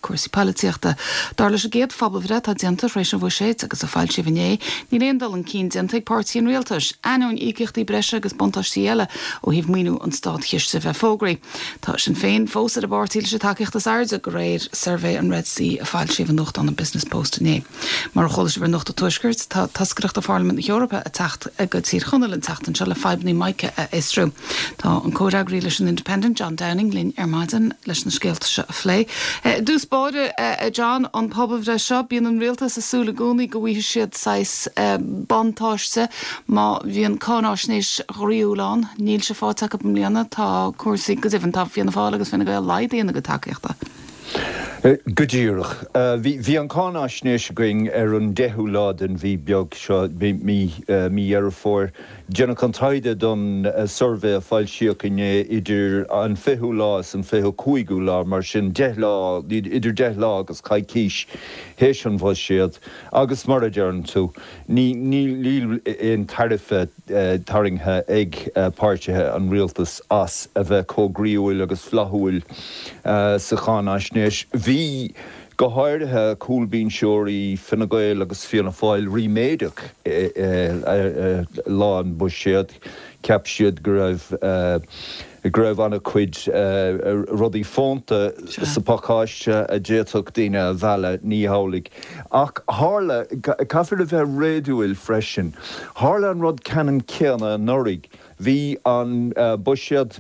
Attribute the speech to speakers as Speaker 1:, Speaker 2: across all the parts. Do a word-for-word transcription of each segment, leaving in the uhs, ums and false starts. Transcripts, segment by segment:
Speaker 1: cuasaí políochta. Dar leis a géad fphobal bhreá tá déanta rééis an bhséid agus a fáil si bhné, ní réon dal an cín déanta ag pártaí an rialtas, anún íceachtaí breise agus bontáistí eile ó híh míú an stád chiiste bheith fógraí. Tá sin féin fós a bártíil se takeíochtas airde go réir survey an Red Sea a fáil si bh nocht an Business Post né. Mar chola se bhar nocht a tuisgurt tá tascaireacht a Parliament na Eorpa a tacht a go tír chunal an tachtan se le feibní maice a Istrú. Tá an códagrí leis an Independent John Downing linn ar maidin leis na scéalta se a phlé. Dús báide John an pobl bhre seo bíon an rialtas a súla gúnaí go bhí siad sais bantáiste má bhí an cánáisnéis riúlán níl se fáte go mlíana tá cuasaí go dtíhann tá fianna fála agus finna go leidíonna go takeíochta.
Speaker 2: Godíirech. Bhí an cánáisnéis going ar an deithú lád an bhí beag seo mí ar fór Jenna Contaide don survey a fáil siocine idir an fiú lá an fiú cuaigú lá mar sin deith lá idir deith lá agus caiid cíis hééis an bhil siad agus mar a dearn tú ní líl in tarife taringthe ag páirtethe an rialtas as a bheith cógríúil agus flathúil sa cánáisnéis. Bhí go háirithe cúlbín seoirí Fine Gael agus Fianna Fáil riméideach lán bu siad ceap siad go raibh go raibh anna chuid rudaí fónta sa pacáiste a déach daine a bheile ní hálaigh. Ach hála caithfir a bheith réadúil freisin, hála an rud ceann ceanna norig, bhí an bu siad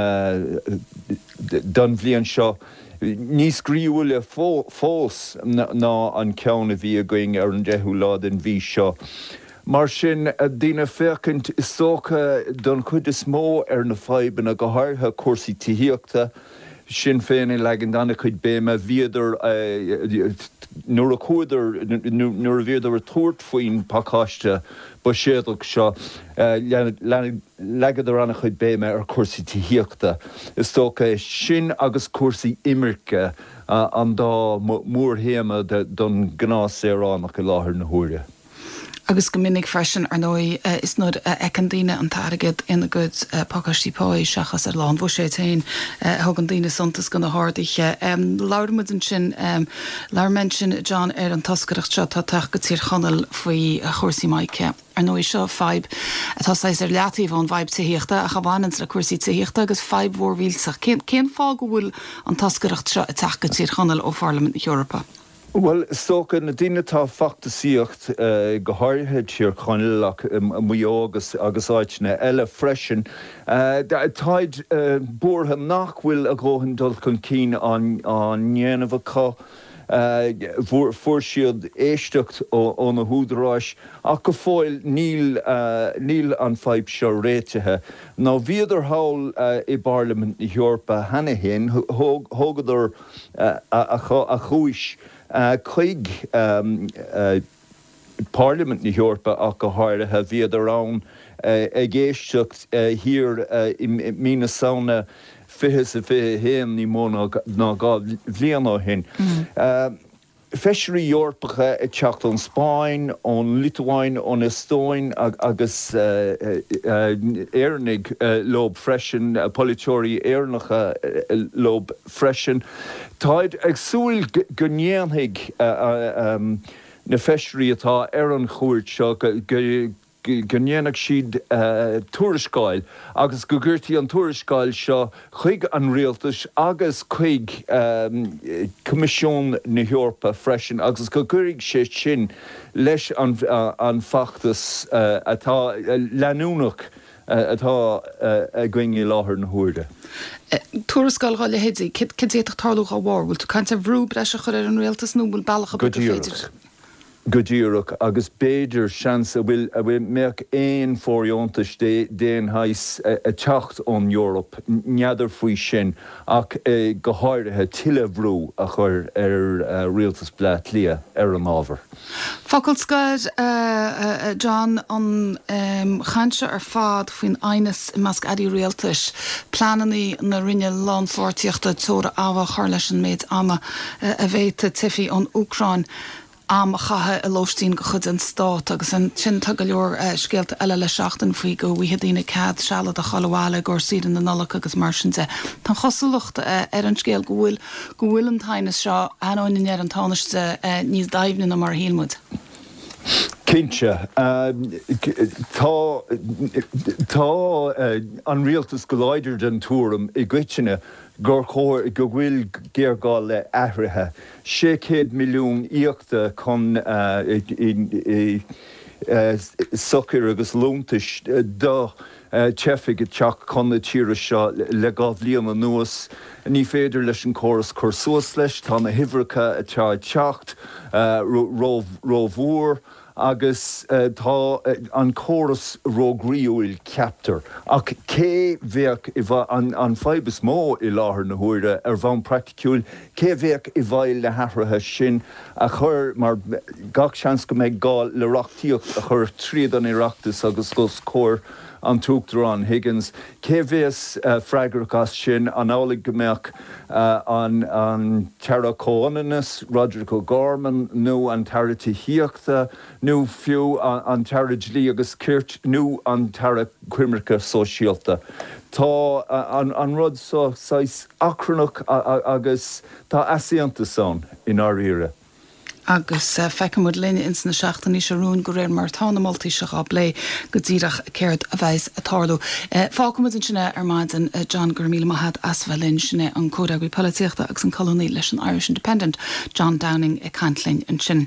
Speaker 2: don bhliain seo níos gríúile fós ná an ceanna bhí a going ar an deithú lád an bhí seo. Mar sin dína fécint is tócha don chuid is mó ar na feiban a go háirthe cuasaí tííochta sin féin i legan anna chuid béime bhíidir nuair a chuidir nuair a bhíidir a tuairt faoin pacáiste ba séadach seo legadidir anna chuid béime ar cuasaí tííochta. Is tócha sin agus cuasaí imirce an dá mór héama don gnás éránach go láthair na huaire.
Speaker 1: Agus go minic freisin ar nói is nód ecin daine an targad ina good pacáistí páí seachas ar lán bh sé tain thugan daine santas go na háirdaige. Lairmid an sin leirmen sin John ar an tascaireacht seo tá teach go tír chonal faoi chósaí maice. Ar nó seo feib atá sais ar leataí bhán feib tííochta a chabhainans le cuasaí tííochta agus feib mhórmhílsach. Cén fá go bhfuil an tascaireacht seo a teach go tír chonal ó Parliament na Eorpa?
Speaker 2: Well, stocha na dtíine tá factasíocht go háirthe tíar chonilach mu agus agus áitne eile freisin. Táid búrtha nach bhfuil a ggóhann dul chun cín an néanamh có fuair siad éisteacht ó na húdaráis ach go fáil níl an feib seo réitethe. Ná bhíidir hail i Parliament na Eorpa hena héin thugadidir a chúis chuig Parliament na Eorpa ach go háirithe bhíidir ann ag éisteacht hir i mína saona fiche sa fiche héim ní móna ná gá bhliain á hin. Feisirí Eorpacha i teacht an Spáin, ón Lituáin, ón Estóin agus éarnig lob freisin, politeoirí éarnacha lob freisin. Táid ag súil go néanthaigh na feisirí atá ar an chúirt seo go néanach siad tuairiscáil agus go gcuirtaí an tuairiscáil seo chuig an rialtas agus chuig Comisiún na Eorpa freisin agus go gcuirigh sé sin leis an feachtas atá leanúnach atá a going i láthair na huairde.
Speaker 1: Tuairiscáil gáil le héidí, cid éach tarlúch á bhhar, bhfuil tú caiinte bhrú breise chuir ar an rialtas nó bhfuil bailach a bud féidir?
Speaker 2: Godíireach agus béidir seans a bhfuil a bhfuil meach éon fóríontas déan hais a teacht ón Eorop, neadidir faoi sin ach go háirithe tuile bhrú a chur ar rialtas blát lia ar an ábhar.
Speaker 1: Focail scaid John an chaintse ar fád faoin ainas i measc adí rialtas pleanaí na rinne lánfórtíochta tóra ábhar chuir leis an méid ama a bhéta tifií an Ucrain. am chathe a lóstín go chud an stát agus an sin tag go leor scéalt eile le seachtain faoi go bhuiad daoine cad seala a chaháile gur siad an nula agus mar sin de. Tá chosalachta ar an scéal go bhfuil go bhfuil an taine seo anáin ar an táneiste níos daimhne na mar híalmud.
Speaker 2: Kinse tá tá an rialtas go leidir den túm i gcuitine gur chóir go bhfuil géargáil le ahrathe sécéad milliún íochta chun sochar agus lúntais dó tefiig teach chuna tíire seo le gáh líam an nuas ní féidir leis an choras chur suas leis tá na hihracha atá teacht rómhór agus uh, tá uh, an choras rógríúil ceaptar. Ach cé bhéach an, an fibus mó i láthair na huaire ar bhain practicúil, cé bhéach i bhail le hathrathe sin a chur mar gach seans go méid gáil le reachtaíocht a chur tríad an iireachtas agus gos cóir an túachtarán Higgins. Cé bhés uh, freigrachas sin an álaigh go mbeadh uh, an, an Tara Cóananas, Roderick O'Gorman, nó an Tara Tíhíochta, nó fiú an, an Tara Dlí agus Kirt, nó an Tara Cuimrice Sóisialta. Tá uh, an, an rud so sais acranach agus tá asianta son in our ire.
Speaker 1: Agus uh, fecamúd linne ins na seachtain ní seún go réir mar tána moltaíiseach á blé go dtíireach céirt a bheits a tarlú. Uh, Fácamúd an sinne ar maidin uh, John gur míle maithad asbhelinn sinne an códaigh políochta agus an colóní leis an Irish Independent, John Downing i Cantlin an sin.